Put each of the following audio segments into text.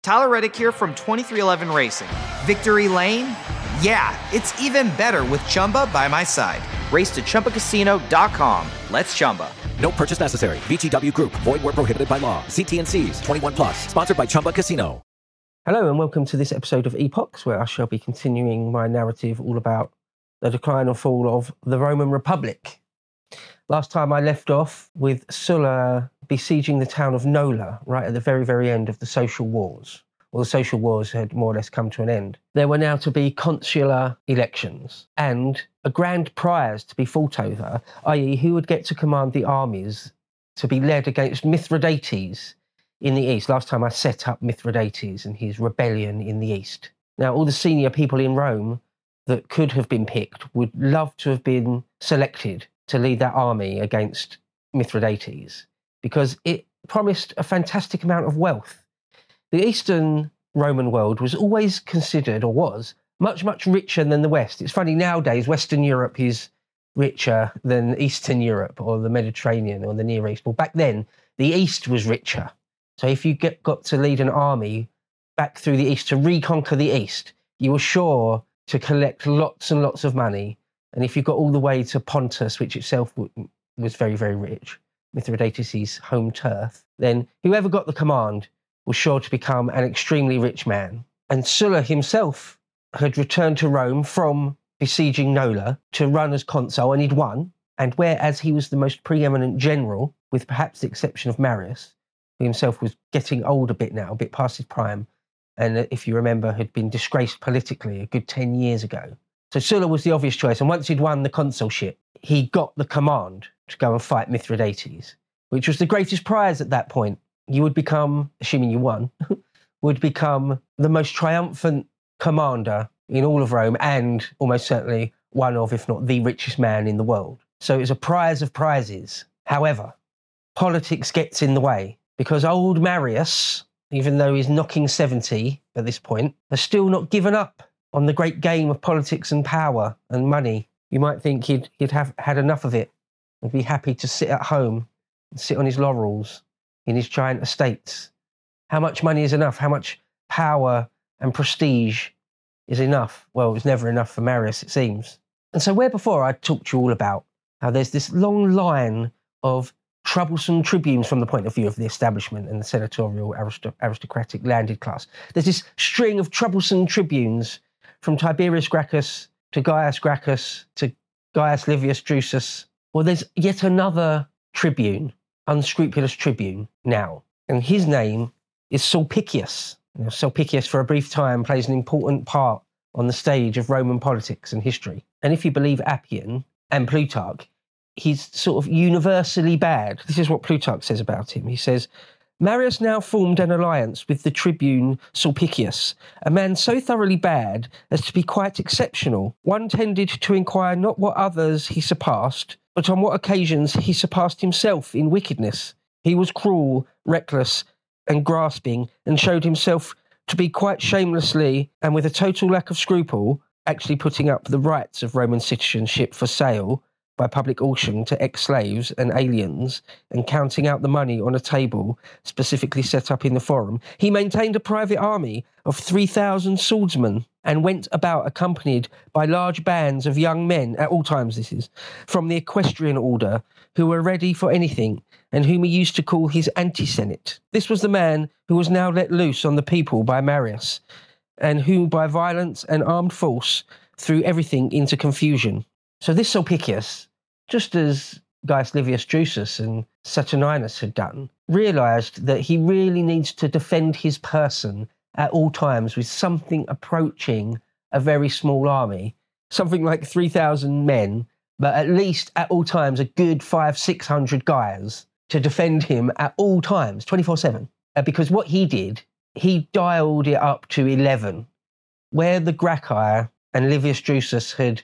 Tyler Reddick here from 2311 Racing. Victory Lane? Yeah, it's even better with Chumba by my side. Race to ChumbaCasino.com. Let's Chumba. No purchase necessary. VGW Group. Void where prohibited by law. See T&Cs. 21 plus. Sponsored by Chumba Casino. Hello and welcome to this episode of Epochs, where I shall be continuing my narrative all about the decline and fall of the Roman Republic. Last time I left off with Sulla besieging the town of Nola, right at the very, very end of the social wars. Well, the social wars had more or less come to an end. There were now to be consular elections and a grand prize to be fought over, i.e. who would get to command the armies to be led against Mithridates in the east. Last time I set up Mithridates and his rebellion in the east. Now, all the senior people in Rome that could have been picked would love to have been selected to lead that army against Mithridates because it promised a fantastic amount of wealth. The Eastern Roman world was always considered, or was, much, much richer than the West. It's funny, nowadays, Western Europe is richer than Eastern Europe or the Mediterranean or the Near East. Well, back then, the East was richer. So if you got to lead an army back through the East to reconquer the East, you were sure to collect lots and lots of money. And if you got all the way to Pontus, which itself was very, very rich, Mithridates' home turf, then whoever got the command was sure to become an extremely rich man. And Sulla himself had returned to Rome from besieging Nola to run as consul, and he'd won. And whereas he was the most preeminent general, with perhaps the exception of Marius, who himself was getting old a bit now, a bit past his prime, and if you remember, had been disgraced politically a good 10 years ago. So Sulla was the obvious choice, and once he'd won the consulship, he got the command to go and fight Mithridates, which was the greatest prize at that point. You would become, assuming you won, would become the most triumphant commander in all of Rome and almost certainly one of, if not the richest man in the world. So it was a prize of prizes. However, politics gets in the way because old Marius, even though he's knocking 70 at this point, has still not given up on the great game of politics and power and money. You might think he'd have had enough of it and be happy to sit at home and sit on his laurels in his giant estates. How much money is enough? How much power and prestige is enough? Well, it was never enough for Marius, it seems. And so where before I talked to you all about how there's this long line of troublesome tribunes from the point of view of the establishment and the senatorial aristocratic landed class. There's this string of troublesome tribunes from Tiberius Gracchus to Gaius Gracchus to Gaius Livius Drusus. Well, there's yet another tribune, unscrupulous tribune now, and his name is Sulpicius. Now, Sulpicius, for a brief time, plays an important part on the stage of Roman politics and history. And if you believe Appian and Plutarch, he's sort of universally bad. This is what Plutarch says about him. He says, Marius now formed an alliance with the tribune Sulpicius, a man so thoroughly bad as to be quite exceptional. One tended to inquire not what others he surpassed, but on what occasions he surpassed himself in wickedness. He was cruel, reckless, and grasping, and showed himself to be quite shamelessly, and with a total lack of scruple, actually putting up the rights of Roman citizenship for sale by public auction to ex-slaves and aliens, and counting out the money on a table specifically set up in the forum. He maintained a private army of 3,000 swordsmen and went about accompanied by large bands of young men, at all times this is, from the equestrian order, who were ready for anything, and whom he used to call his anti-senate. This was the man who was now let loose on the people by Marius, and who by violence and armed force threw everything into confusion. So this Sulpicius, just as Gaius Livius Drusus and Saturninus had done, realised that he really needs to defend his person at all times with something approaching a very small army, something like 3,000 men, but at least at all times a good 500-600 guys to defend him at all times, 24/7. Because what he did, he dialed it up to 11, where the Gracchi and Livius Drusus had,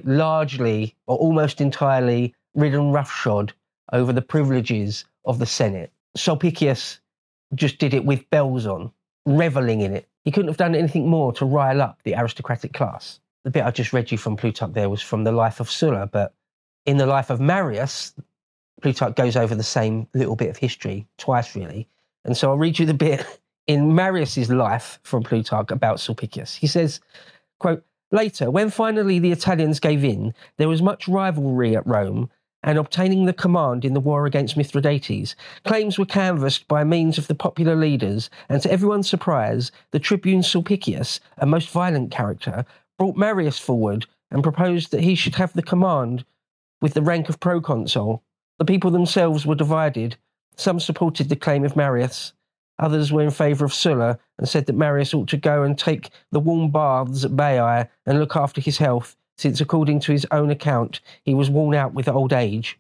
largely or almost entirely ridden roughshod over the privileges of the Senate. Sulpicius just did it with bells on, revelling in it. He couldn't have done anything more to rile up the aristocratic class. The bit I just read you from Plutarch there was from the life of Sulla, but in the life of Marius, Plutarch goes over the same little bit of history twice, really. And so I'll read you the bit in Marius's life from Plutarch about Sulpicius. He says, quote, "Later, when finally the Italians gave in, there was much rivalry at Rome, and obtaining the command in the war against Mithridates, claims were canvassed by means of the popular leaders, and to everyone's surprise, the tribune Sulpicius, a most violent character, brought Marius forward and proposed that he should have the command with the rank of proconsul. The people themselves were divided. Some supported the claim of Marius, others were in favour of Sulla and said that Marius ought to go and take the warm baths at Baiae and look after his health, since according to his own account, he was worn out with old age."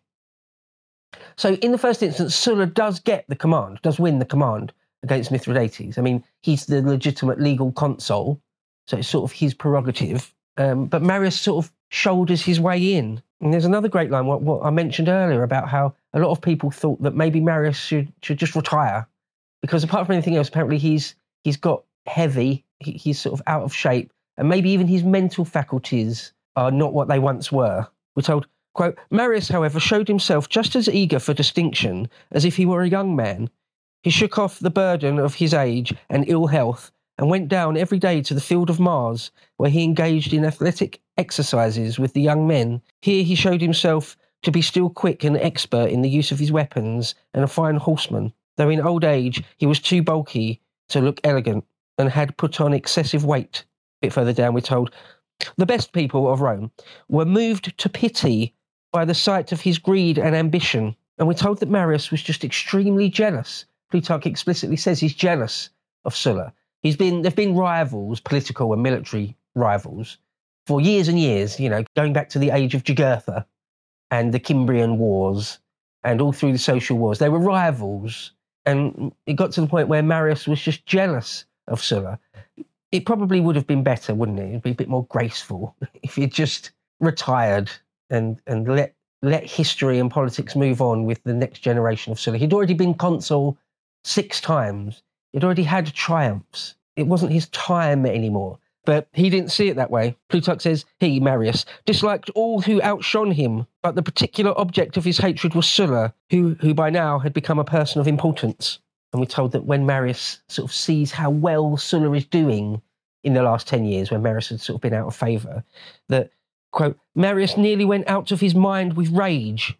So in the first instance, Sulla does get the command, does win the command against Mithridates. I mean, he's the legitimate legal consul, so it's sort of his prerogative. But Marius sort of shoulders his way in. And there's another great line, what I mentioned earlier, about how a lot of people thought that maybe Marius should just retire. Because apart from anything else, apparently he's got heavy, he's sort of out of shape, and maybe even his mental faculties are not what they once were. We're told, quote, "Marius, however, showed himself just as eager for distinction as if he were a young man. He shook off the burden of his age and ill health and went down every day to the field of Mars, where he engaged in athletic exercises with the young men. Here he showed himself to be still quick and expert in the use of his weapons and a fine horseman, though in old age he was too bulky to look elegant and had put on excessive weight." A bit further down we're told, "The best people of Rome were moved to pity by the sight of his greed and ambition." And we're told that Marius was just extremely jealous. Plutarch explicitly says he's jealous of Sulla. There've been rivals, political and military rivals, for years and years, going back to the age of Jugurtha and the Cimbrian Wars and all through the social wars. They were rivals. And it got to the point where Marius was just jealous of Sulla. It probably would have been better, wouldn't it? It'd be a bit more graceful if he'd just retired and let history and politics move on with the next generation of Sulla. He'd already been consul 6 times. He'd already had triumphs. It wasn't his time anymore. But he didn't see it that way. Plutarch says, he, Marius, disliked all who outshone him, but the particular object of his hatred was Sulla, who by now had become a person of importance. And we're told that when Marius sort of sees how well Sulla is doing in the last 10 years, when Marius had sort of been out of favour, that, quote, "Marius nearly went out of his mind with rage."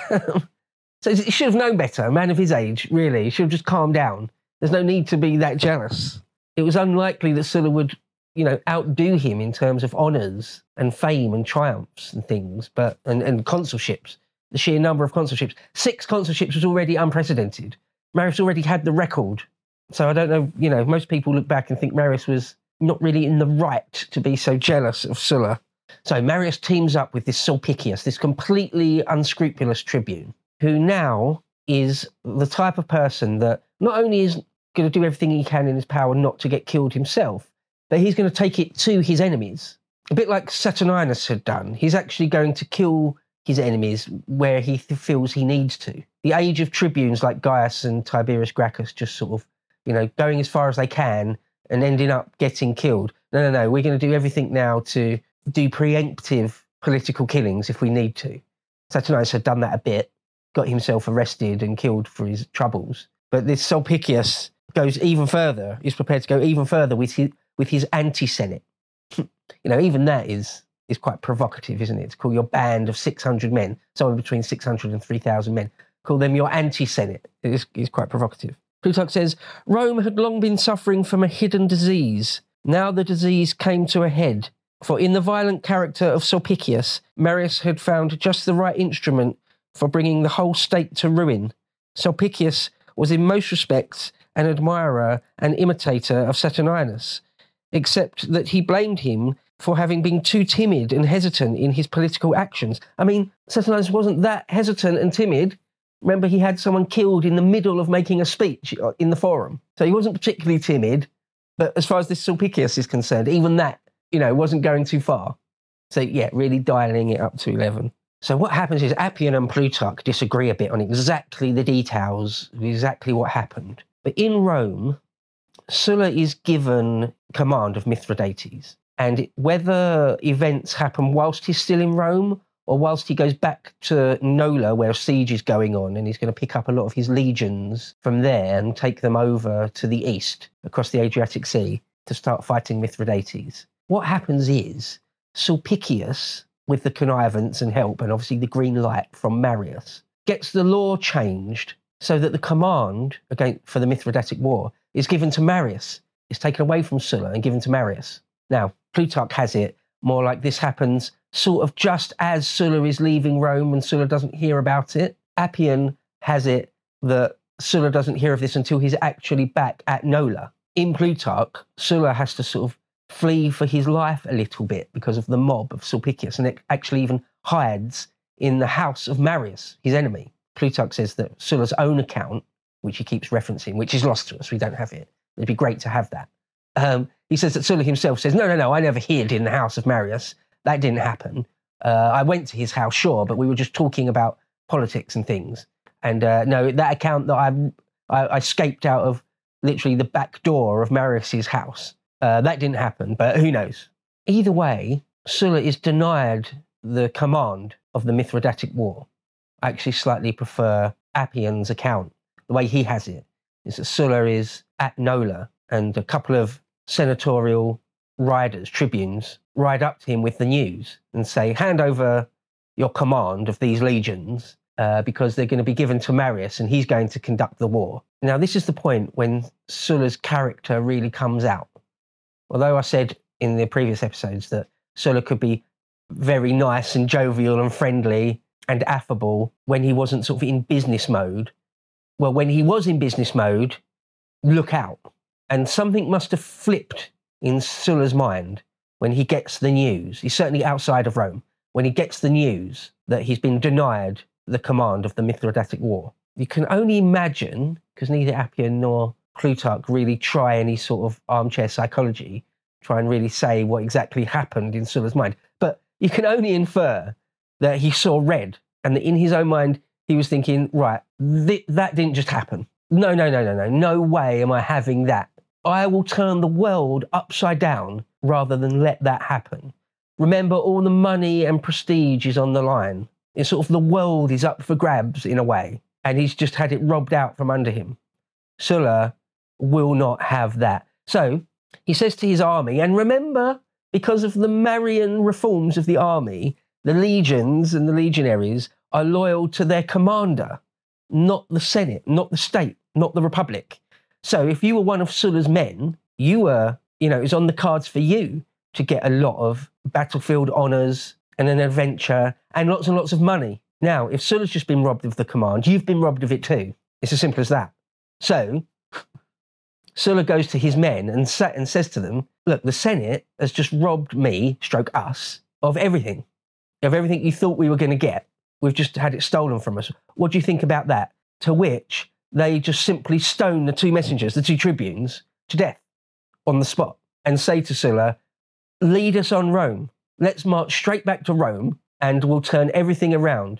So he should have known better, a man of his age, really. He should have just calmed down. There's no need to be that jealous. It was unlikely that Sulla would, outdo him in terms of honours and fame and triumphs and things, and consulships. The sheer number of consulships. 6 consulships was already unprecedented. Marius already had the record. So I don't know, most people look back and think Marius was not really in the right to be so jealous of Sulla. So Marius teams up with this Sulpicius, this completely unscrupulous tribune, who now is the type of person that not only is going to do everything he can in his power not to get killed himself, but he's going to take it to his enemies. A bit like Saturninus had done. He's actually going to kill his enemies where he feels he needs to. The age of tribunes like Gaius and Tiberius Gracchus just sort of, going as far as they can and ending up getting killed. No, we're going to do everything now to do preemptive political killings if we need to. Saturninus had done that a bit, got himself arrested and killed for his troubles. But this Sulpicius goes even further. He's prepared to go even further with his anti-Senate. Even that is quite provocative, isn't it? To call your band of 600 men, somewhere between 600 and 3,000 men, call them your anti-Senate. It is quite provocative. Plutarch says, "Rome had long been suffering from a hidden disease. Now the disease came to a head. For in the violent character of Sulpicius, Marius had found just the right instrument for bringing the whole state to ruin. Sulpicius was in most respects an admirer and imitator of Saturninus, except that he blamed him for having been too timid and hesitant in his political actions." I mean, Saturninus wasn't that hesitant and timid. Remember, he had someone killed in the middle of making a speech in the forum. So he wasn't particularly timid. But as far as this Sulpicius is concerned, even that, wasn't going too far. So, yeah, really dialing it up to 11. So what happens is Appian and Plutarch disagree a bit on exactly the details of exactly what happened. But in Rome, Sulla is given command of Mithridates. And whether events happen whilst he's still in Rome or whilst he goes back to Nola, where a siege is going on, and he's going to pick up a lot of his legions from there and take them over to the east, across the Adriatic Sea, to start fighting Mithridates. What happens is Sulpicius, with the connivance and help, and obviously the green light from Marius, gets the law changed so that the command for the Mithridatic War is given to Marius. It's taken away from Sulla and given to Marius. Now, Plutarch has it more like this happens sort of just as Sulla is leaving Rome and Sulla doesn't hear about it. Appian has it that Sulla doesn't hear of this until he's actually back at Nola. In Plutarch, Sulla has to sort of flee for his life a little bit because of the mob of Sulpicius, and it actually even hides in the house of Marius, his enemy. Plutarch says that Sulla's own account, which he keeps referencing, which is lost to us, we don't have it. It'd be great to have that. He says that Sulla himself says, no, I never hid in the house of Marius. That didn't happen. I went to his house, sure, but we were just talking about politics and things. And no, that account that I escaped out of literally the back door of Marius's house, that didn't happen, but who knows? Either way, Sulla is denied the command of the Mithridatic War. I actually slightly prefer Appian's account. The way he has it is that Sulla is at Nola, and a couple of senatorial riders, tribunes, ride up to him with the news and say, hand over your command of these legions because they're going to be given to Marius and he's going to conduct the war. Now, this is the point when Sulla's character really comes out. Although I said in the previous episodes that Sulla could be very nice and jovial and friendly and affable when he wasn't sort of in business mode, well, when he was in business mode, look out. And something must have flipped in Sulla's mind when he gets the news. He's certainly outside of Rome. When he gets the news that he's been denied the command of the Mithridatic War. You can only imagine, because neither Appian nor Plutarch really try any sort of armchair psychology, try and really say what exactly happened in Sulla's mind. But you can only infer that he saw red and that in his own mind he was thinking, right, that didn't just happen. No way am I having that. I will turn the world upside down rather than let that happen. Remember, all the money and prestige is on the line. It's sort of the world is up for grabs in a way, and he's just had it robbed out from under him. Sulla will not have that. So he says to his army, and remember, because of the Marian reforms of the army, the legions and the legionaries are loyal to their commander, not the Senate, not the state, not the Republic. So if you were one of Sulla's men, you were, it was on the cards for you to get a lot of battlefield honours and an adventure and lots of money. Now, if Sulla's just been robbed of the command, you've been robbed of it too. It's as simple as that. So Sulla goes to his men and says to them, look, the Senate has just robbed me, us, of everything you thought we were going to get. We've just had it stolen from us. What do you think about that? To which they just simply stone the two messengers, the two tribunes, to death on the spot and say to Sulla, lead us on Rome. Let's march straight back to Rome and we'll turn everything around.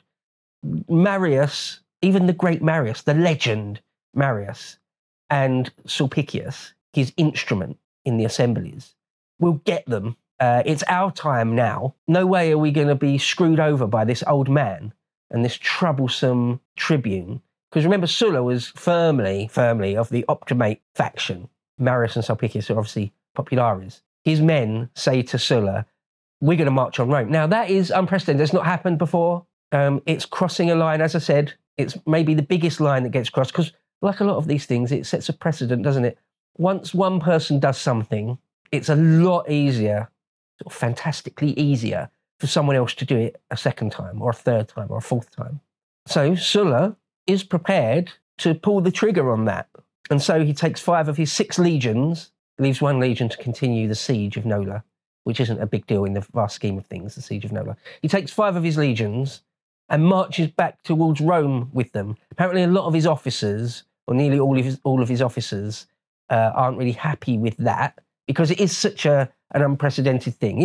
Marius, even the great Marius, the legend Marius, and Sulpicius, his instrument in the assemblies, we'll get them. It's our time now. No way are we going to be screwed over by this old man and this troublesome tribune. Because remember, Sulla was firmly of the Optimate faction. Marius and Sulpicius are obviously populares. His men say to Sulla, we're going to march on Rome. Now, that is unprecedented. It's not happened before. It's crossing a line. As I said, it's maybe the biggest line that gets crossed because, like a lot of these things, it sets a precedent, doesn't it? Once one person does something, it's a lot easier, sort of fantastically easier, for someone else to do it a second time or a third time or a fourth time. So Sulla is prepared to pull the trigger on that. And so he takes 5 of his 6 legions, leaves 1 legion to continue the siege of Nola, which isn't a big deal in the vast scheme of things, the siege of Nola. He takes 5 of his legions and marches back towards Rome with them. Apparently a lot of his officers, or nearly all of his officers, aren't really happy with that because it is such an unprecedented thing.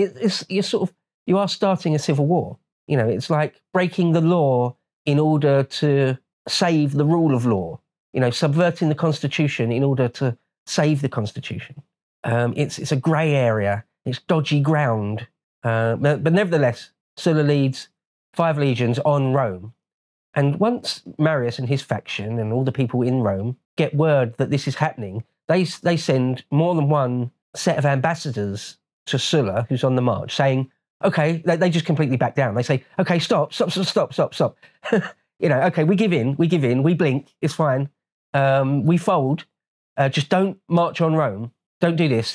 You are starting a civil war. It's like breaking the law in order to save the rule of law. Subverting the Constitution in order to save the Constitution. It's a grey area. It's dodgy ground. But nevertheless, Sulla leads 5 legions on Rome. And once Marius and his faction and all the people in Rome get word that this is happening, they send more than one set of ambassadors to Sulla, who's on the march, saying, okay, they just completely back down. They say, okay, stop. Okay, we give in, we blink, it's fine. We fold, just don't march on Rome. Don't do this.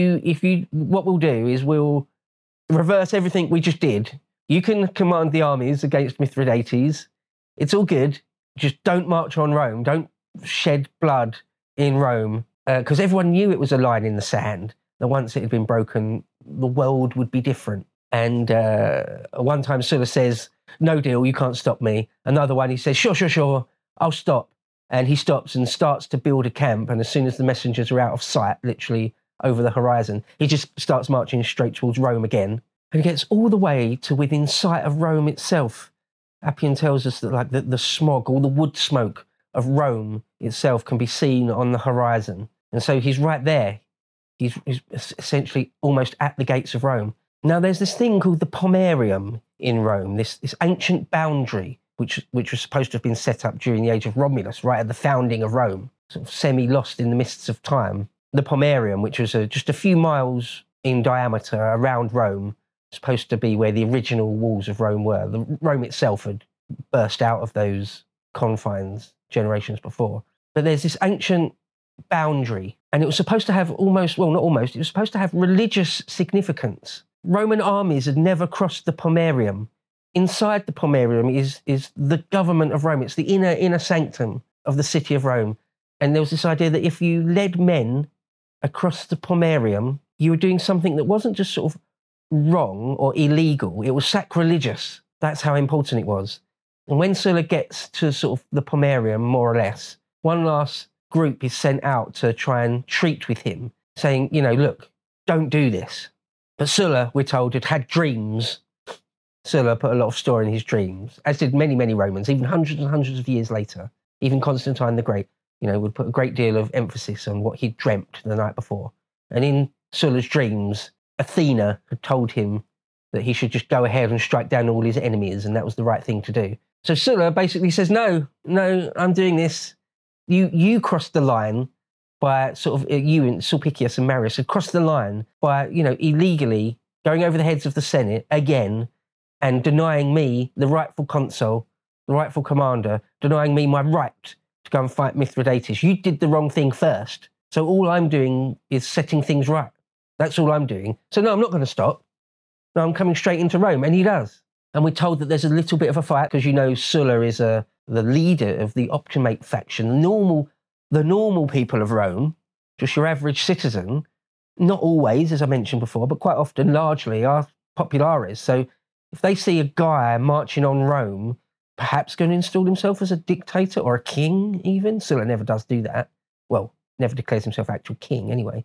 What we'll do is we'll reverse everything we just did. You can command the armies against Mithridates. It's all good. Just don't march on Rome. Don't shed blood in Rome. Because everyone knew it was a line in the sand, that once it had been broken, the world would be different. And one time Sulla says, no deal, you can't stop me. Another one, he says, sure, I'll stop. And he stops and starts to build a camp. And as soon as the messengers are out of sight, literally over the horizon, he just starts marching straight towards Rome again. And he gets all the way to within sight of Rome itself. Appian tells us that the smog, all the wood smoke of Rome itself can be seen on the horizon. And so he's right there. He's essentially almost at the gates of Rome. Now, there's this thing called the Pomerium in Rome, this ancient boundary, which was supposed to have been set up during the age of Romulus, right at the founding of Rome, sort of semi-lost in the mists of time. The Pomerium, which was just a few miles in diameter around Rome, supposed to be where the original walls of Rome were. Rome itself had burst out of those confines generations before. But there's this ancient boundary, and it was supposed to have it was supposed to have religious significance. Roman armies had never crossed the Pomerium. Inside the Pomerium is the government of Rome. It's the inner sanctum of the city of Rome. And there was this idea that if you led men across the Pomerium, you were doing something that wasn't just sort of wrong or illegal, it was sacrilegious. That's how important it was. And when Sulla gets to sort of the Pomerium, more or less, one last group is sent out to try and treat with him, saying, look, don't do this. But Sulla, we're told, had dreams. Sulla put a lot of store in his dreams, as did many, many Romans, even hundreds and hundreds of years later. Even Constantine the Great, would put a great deal of emphasis on what he'd dreamt the night before. And in Sulla's dreams, Athena had told him that he should just go ahead and strike down all his enemies, and that was the right thing to do. So Sulla basically says, no, I'm doing this. You crossed the line by you and Sulpicius and Marius had crossed the line by, illegally going over the heads of the Senate again and denying me, the rightful consul, the rightful commander, denying me my right to go and fight Mithridates. You did the wrong thing first. So all I'm doing is setting things right. That's all I'm doing. So no, I'm not going to stop. No, I'm coming straight into Rome. And he does. And we're told that there's a little bit of a fight because, Sulla is the leader of the Optimate faction, the normal people of Rome, just your average citizen, not always, as I mentioned before, but quite often, largely, are populares. So if they see a guy marching on Rome, perhaps going to install himself as a dictator or a king even, Sulla never does do that. Well, never declares himself actual king anyway.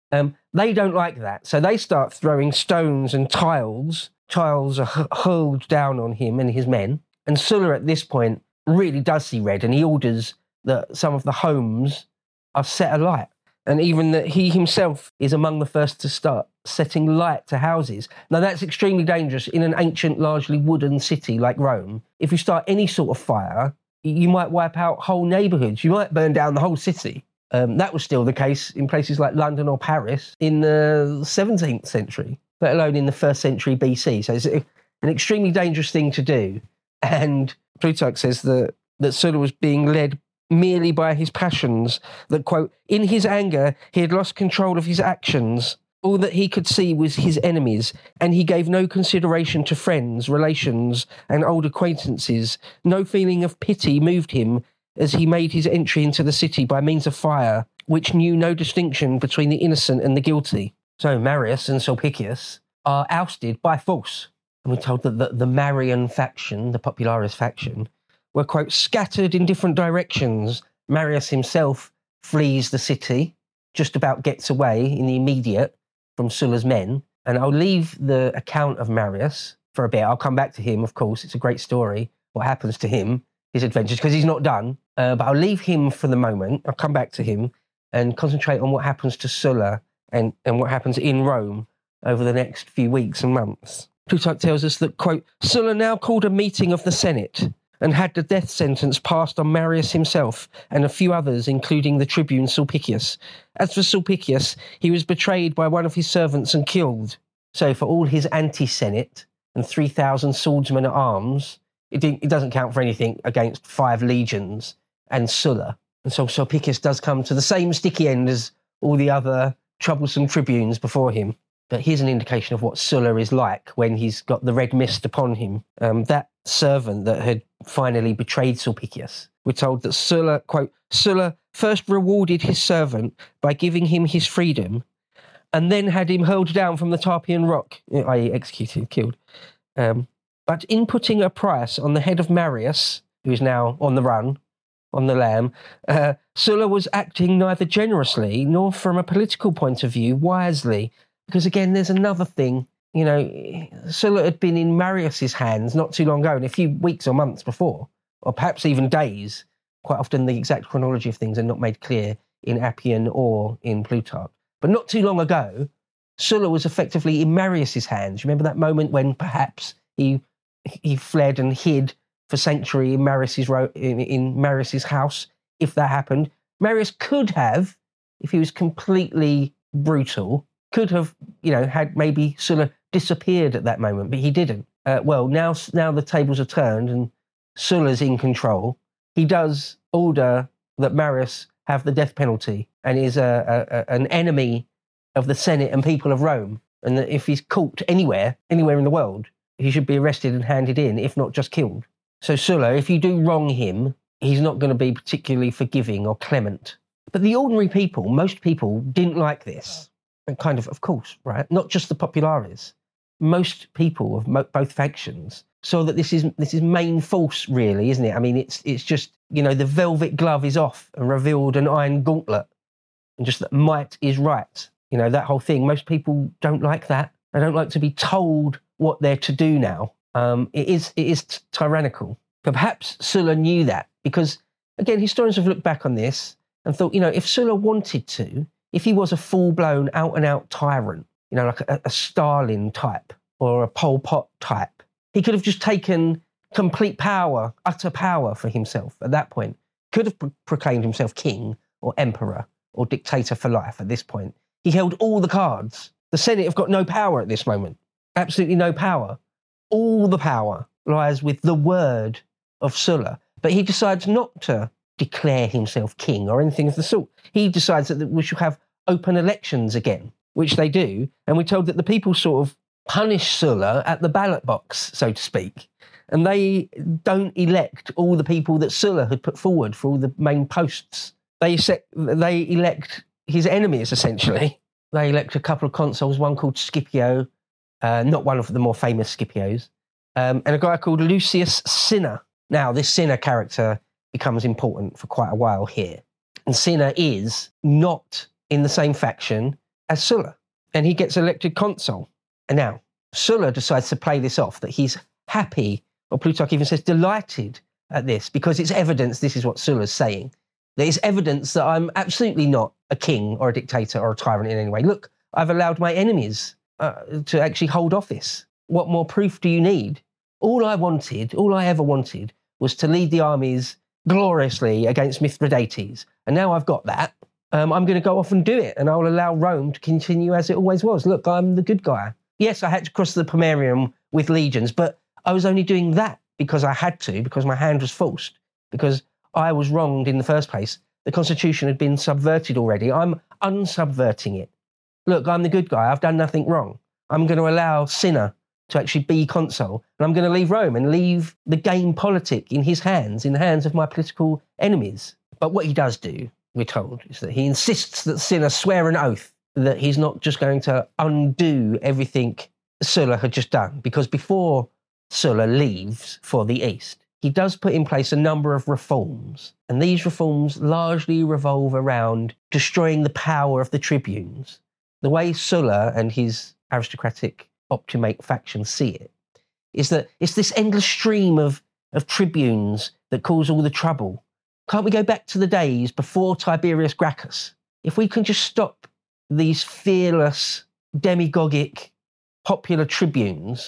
They don't like that. So they start throwing stones and tiles. Tiles are hurled down on him and his men. And Sulla at this point really does see red, and he orders that some of the homes are set alight, and even that he himself is among the first to start setting light to houses. Now, that's extremely dangerous in an ancient, largely wooden city like Rome. If you start any sort of fire, you might wipe out whole neighbourhoods. You might burn down the whole city. That was still the case in places like London or Paris in the 17th century, let alone in the 1st century BC. So it's an extremely dangerous thing to do. And Plutarch says that Sulla was being led merely by his passions, that, quote, in his anger, he had lost control of his actions. All that he could see was his enemies, and he gave no consideration to friends, relations, and old acquaintances. No feeling of pity moved him as he made his entry into the city by means of fire, which knew no distinction between the innocent and the guilty. So Marius and Sulpicius are ousted by force. And we're told that the Marian faction, the Popularis faction, were, quote, scattered in different directions. Marius himself flees the city, just about gets away in the immediate from Sulla's men. And I'll leave the account of Marius for a bit. I'll come back to him, of course. It's a great story, what happens to him, his adventures, because he's not done. But I'll leave him for the moment. I'll come back to him and concentrate on what happens to Sulla and what happens in Rome over the next few weeks and months. Plutarch tells us that, quote, Sulla now called a meeting of the Senate and had the death sentence passed on Marius himself and a few others, including the tribune Sulpicius. As for Sulpicius, he was betrayed by one of his servants and killed. So for all his anti-Senate and 3,000 swordsmen at arms, it doesn't count for anything against 5 legions and Sulla. And so Sulpicius does come to the same sticky end as all the other troublesome tribunes before him. But here's an indication of what Sulla is like when he's got the red mist upon him. That servant that had finally betrayed Sulpicius, we're told that Sulla, quote, Sulla first rewarded his servant by giving him his freedom and then had him hurled down from the Tarpeian rock, i.e. executed, killed. But in putting a price on the head of Marius, who is now on the run, on the lam, Sulla was acting neither generously nor from a political point of view wisely. Because again, there's another thing, you know, Sulla had been in Marius's hands not too long ago, and a few weeks or months before, or perhaps even days. Quite often the exact chronology of things are not made clear in Appian or in Plutarch. But not too long ago, Sulla was effectively in Marius's hands. Remember that moment when perhaps he fled and hid for sanctuary in Marius's house? If that happened, Marius could have, if he was completely brutal, could have, had maybe Sulla disappeared at that moment, but he didn't. Well, now the tables are turned and Sulla's in control. He does order that Marius have the death penalty and is an enemy of the Senate and people of Rome, and that if he's caught anywhere in the world, he should be arrested and handed in, if not just killed. So Sulla, if you do wrong him, he's not going to be particularly forgiving or clement. But the ordinary people, most people, didn't like this. And kind of course, right? Not just the populares. Most people of both factions saw that this is main force, really, isn't it? I mean, it's just, the velvet glove is off and revealed an iron gauntlet, and just that might is right. That whole thing. Most people don't like that. They don't like to be told what they're to do now. It is tyrannical. But perhaps Sulla knew that because, again, historians have looked back on this and thought, if Sulla wanted to, if he was a full-blown, out-and-out tyrant, like a Stalin type or a Pol Pot type, he could have just taken complete power, utter power for himself at that point. Could have proclaimed himself king or emperor or dictator for life at this point. He held all the cards. The Senate have got no power at this moment. Absolutely no power. All the power lies with the word of Sulla. But he decides not to declare himself king or anything of the sort. He decides that we should have open elections again, which they do, and we're told that the people sort of punish Sulla at the ballot box, so to speak, and they don't elect all the people that Sulla had put forward for all the main posts. They elect his enemies, essentially. They elect a couple of consuls, one called Scipio, not one of the more famous Scipios, and a guy called Lucius Cinna. Now, this Cinna character becomes important for quite a while here. And Cinna is not in the same faction as Sulla, and he gets elected consul. And now, Sulla decides to play this off, that he's happy, or Plutarch even says delighted at this, because it's evidence, this is what Sulla's saying, that it's evidence that I'm absolutely not a king or a dictator or a tyrant in any way. Look, I've allowed my enemies to actually hold office. What more proof do you need? All I ever wanted, was to lead the armies gloriously against Mithridates. And now I've got that. I'm going to go off and do it, and I'll allow Rome to continue as it always was. Look, I'm the good guy. Yes, I had to cross the Pomerium with legions, but I was only doing that because I had to, because my hand was forced, because I was wronged in the first place. The constitution had been subverted already. I'm unsubverting it. Look, I'm the good guy. I've done nothing wrong. I'm going to allow Cinna to actually be consul, and I'm going to leave Rome and leave the game politic in his hands, in the hands of my political enemies. But what he does do, we're told, is that he insists that Cinna swear an oath that he's not just going to undo everything Sulla had just done, because before Sulla leaves for the East, he does put in place a number of reforms, and these reforms largely revolve around destroying the power of the tribunes. The way Sulla and his aristocratic optimate faction see it is that it's this endless stream of tribunes that cause all the trouble. Can't we go back to the days before Tiberius Gracchus? If we can just stop these fearless, demagogic, popular tribunes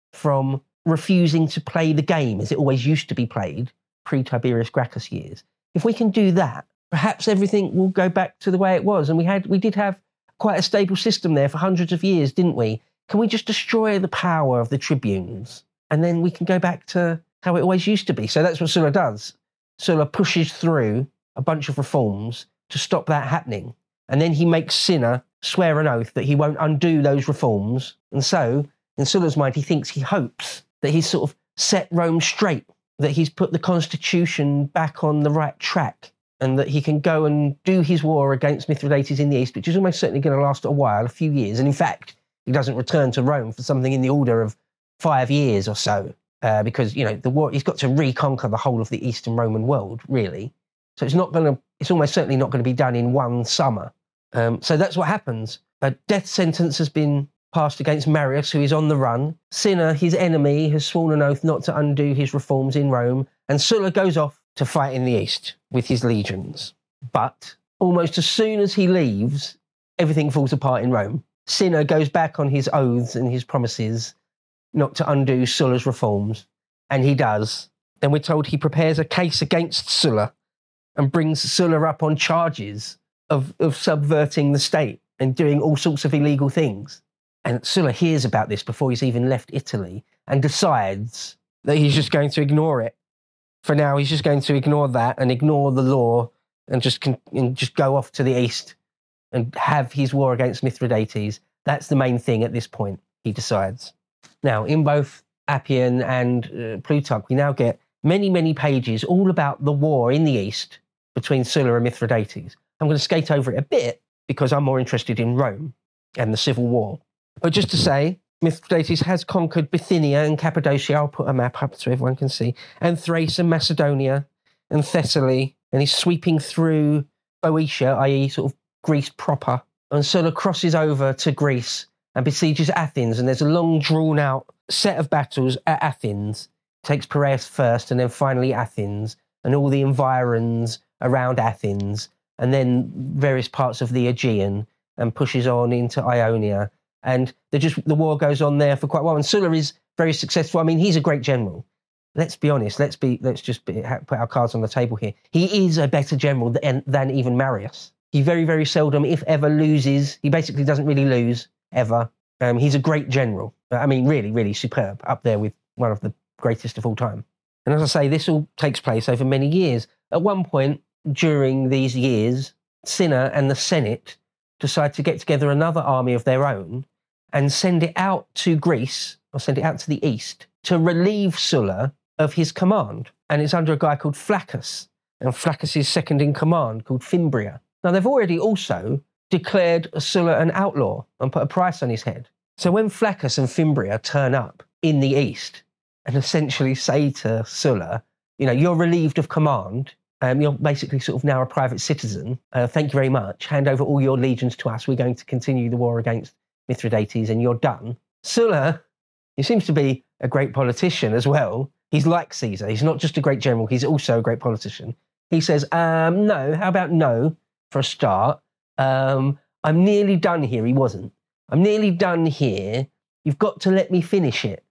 from refusing to play the game as it always used to be played pre-Tiberius Gracchus years, if we can do that, perhaps everything will go back to the way it was. And we did have quite a stable system there for hundreds of years, didn't we? Can we just destroy the power of the tribunes? And then we can go back to how it always used to be. So that's what Sulla does. Sulla pushes through a bunch of reforms to stop that happening. And then he makes Cinna swear an oath that he won't undo those reforms. And so, in Sulla's mind, he hopes that he's sort of set Rome straight, that he's put the constitution back on the right track, and that he can go and do his war against Mithridates in the east, which is almost certainly going to last a while, a few years. And in fact, he doesn't return to Rome for something in the order of 5 years or so, because, the war, he's got to reconquer the whole of the Eastern Roman world, really. So it's almost certainly not going to be done in one summer. So that's what happens. A death sentence has been passed against Marius, who is on the run. Cinna, his enemy, has sworn an oath not to undo his reforms in Rome, and Sulla goes off to fight in the east with his legions. But almost as soon as he leaves, everything falls apart in Rome. Cinna goes back on his oaths and his promises not to undo Sulla's reforms, and he does. Then we're told he prepares a case against Sulla and brings Sulla up on charges of subverting the state and doing all sorts of illegal things. And Sulla hears about this before he's even left Italy and decides that he's just going to ignore it. For now, he's just going to ignore that and ignore the law and just go off to the east and have his war against Mithridates. That's the main thing at this point, he decides. Now, in both Appian and Plutarch, we now get many, many pages all about the war in the east between Sulla and Mithridates. I'm going to skate over it a bit because I'm more interested in Rome and the civil war. But just to say, Mithridates has conquered Bithynia and Cappadocia. I'll put a map up so everyone can see. And Thrace and Macedonia and Thessaly. And he's sweeping through Boeotia, i.e. sort of Greece proper. And Sulla crosses over to Greece and besieges Athens. And there's a long drawn-out set of battles at Athens. Takes Piraeus first and then finally Athens. And all the environs around Athens. And then various parts of the Aegean. And pushes on into Ionia. And the war goes on there for quite a while. And Sulla is very successful. I mean, he's a great general. Let's be honest. Let's just put our cards on the table here. He is a better general than even Marius. He very, very seldom, if ever, loses. He basically doesn't really lose, ever. He's a great general. I mean, really, really superb. Up there with one of the greatest of all time. And as I say, this all takes place over many years. At one point during these years, Cinna and the Senate decide to get together another army of their own and send it out to Greece, or send it out to the east, to relieve Sulla of his command. And it's under a guy called Flaccus, and Flaccus's second in command, called Fimbria. Now, they've already also declared Sulla an outlaw and put a price on his head. So when Flaccus and Fimbria turn up in the east and essentially say to Sulla, you're relieved of command, you're basically sort of now a private citizen. Thank you very much. Hand over all your legions to us. We're going to continue the war against Mithridates and you're done. Sulla, he seems to be a great politician as well. He's like Caesar. He's not just a great general. He's also a great politician. He says, no, how about no for a start? I'm nearly done here. He wasn't. I'm nearly done here. You've got to let me finish it.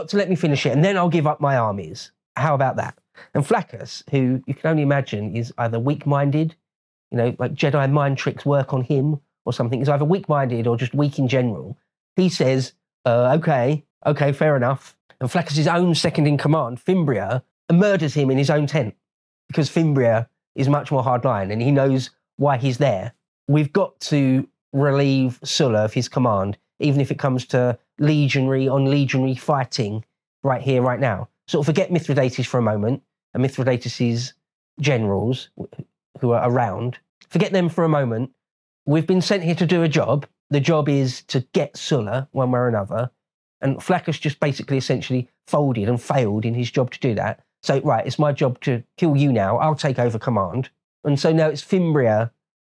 And then I'll give up my armies. How about that? And Flaccus, who you can only imagine is either weak-minded, like Jedi mind tricks work on him or something, is either weak-minded or just weak in general. He says, okay, fair enough. And Flaccus's own second-in-command, Fimbria, murders him in his own tent because Fimbria is much more hardline and he knows why he's there. We've got to relieve Sulla of his command, even if it comes to legionary on legionary fighting right here, right now. Sort of forget Mithridates for a moment, and Mithridates' generals who are around. Forget them for a moment. We've been sent here to do a job. The job is to get Sulla one way or another. And Flaccus just basically essentially folded and failed in his job to do that. So, right, it's my job to kill you now. I'll take over command. And so now it's Fimbria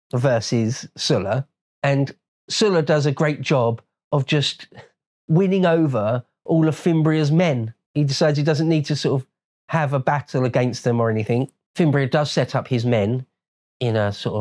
versus Sulla. And Sulla does a great job of just winning over all of Fimbria's men. He decides he doesn't need to sort of have a battle against them or anything. Fimbria does set up his men in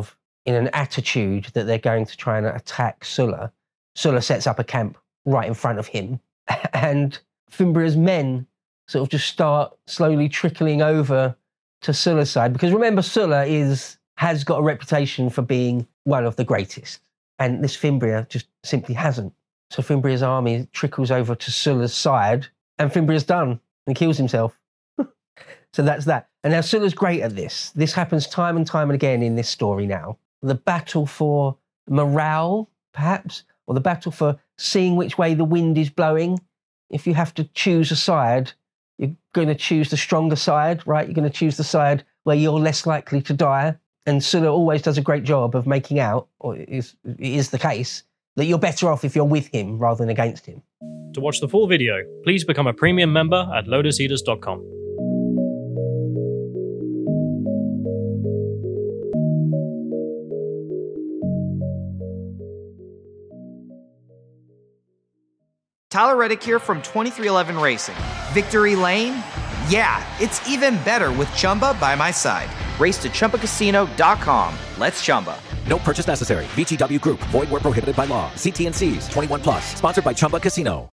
an attitude that they're going to try and attack Sulla. Sulla sets up a camp right in front of him. And Fimbria's men sort of just start slowly trickling over to Sulla's side. Because remember, Sulla has got a reputation for being one of the greatest. And this Fimbria just simply hasn't. So Fimbria's army trickles over to Sulla's side, and Fimbria's done and kills himself. So that's that. And now Sulla's great at this. This happens time and time again in this story now. The battle for morale, perhaps, or the battle for seeing which way the wind is blowing. If you have to choose a side, you're going to choose the stronger side, right? You're going to choose the side where you're less likely to die. And Sulla always does a great job of making out, or it is the case, that you're better off if you're with him rather than against him. To watch the full video, please become a premium member at lotuseaters.com. Tyler Reddick here from 2311 Racing. Victory Lane? Yeah, it's even better with Chumba by my side. Race to ChumbaCasino.com. Let's Chumba. No purchase necessary. VGW Group. Void where prohibited by law. See T&Cs. 21+. Sponsored by Chumba Casino.